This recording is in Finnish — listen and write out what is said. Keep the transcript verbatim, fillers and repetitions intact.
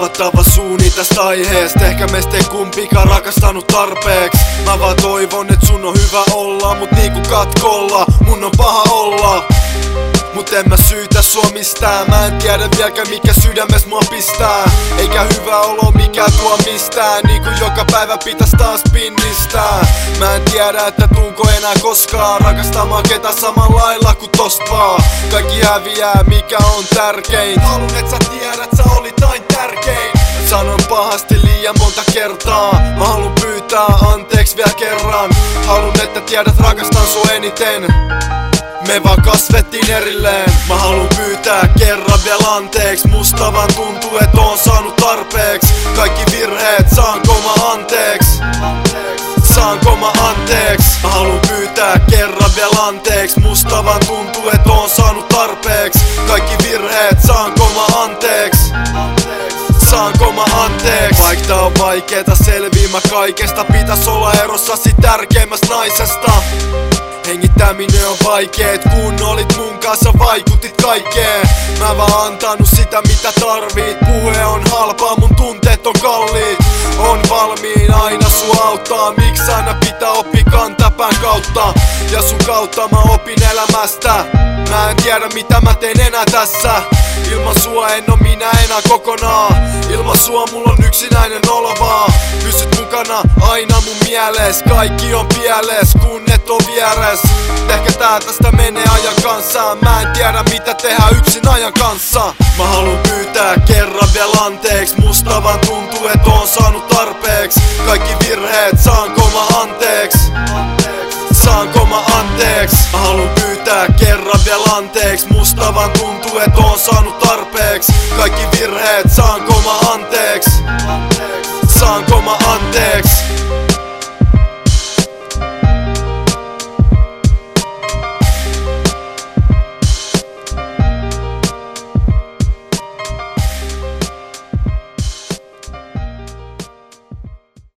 avattava suuni tästä aiheesta. Ehkä meistä ei kumpikaan rakastanut tarpeeks. Mä vaan toivon et sun on hyvä olla, mut niinku katkolla mun on paha olla. Mut en mä syytä sua mistään. Mä en tiedä vieläkään mikä sydämes mua pistää. Eikä hyvä olo mikä tuo mistään. Niinku joka päivä pitäis taas pinnistää. Mä en tiedä että tuunko enää koskaan rakastamaan ketä samalla lailla ku tosta vaan. Kaikki häviää mikä on tärkein. Haluun et sä tiedät sä olit ain tärkein. Sanon pahasti liian monta kertaa. Mä haluun pyytää anteeksi vielä kerran. Haluun että tiedät rakastan sua eniten. Me vaan kasvettiin erilleen. Mä haluun pyytää kerran vielä anteeks. Musta vaan tuntuu et oon saanut tarpeeks. Kaikki virheet saanko mä anteeks? Saanko mä anteeks? Mä haluun pyytää kerran vielä anteeks. Musta vaan tuntuu et oon saanut tarpeeks. Kaikki virheet saanko mä anteeks? Saanko mä anteeks? Vaik tää on vaikeeta selviä kaikesta. Pitäis olla erossasi tärkeimmästä naisesta. Hengittäminen on vaikeet, kun olit mun kanssa vaikutit kaikkeen. Mä vaan antanut sitä mitä tarvit. Puhe on halpaa, mun tunteet on kalliit. On valmiin aina sua auttaa. Miksi aina pitää oppia kantapään kautta? Ja sun kautta mä opin elämästä. Mä en tiedä mitä mä teen enää tässä. Ilman sua en oo minä enää kokonaan. Ilman sua mulla on yksinäinen olo vaan. Pysyt mukana aina mun mieles. Kaikki on pieles kun et oo vieres. Ehkä tää tästä menee ajan kanssa. Mä en tiedä mitä tehdä yksin ajan kanssa. Mä haluun pyytää kerran vielä anteeks. Musta vaan tuntuu et oon saanut tarpeeks. Kaikki virheet saanko mä anteeks? Saanko mä anteeks? Mä haluun pyytää kerran vielä anteeks. Musta vaan tuntuu et oon saanut tarpeeks. Kaikki virheet saanko mä anteeks? Saanko mä anteeks?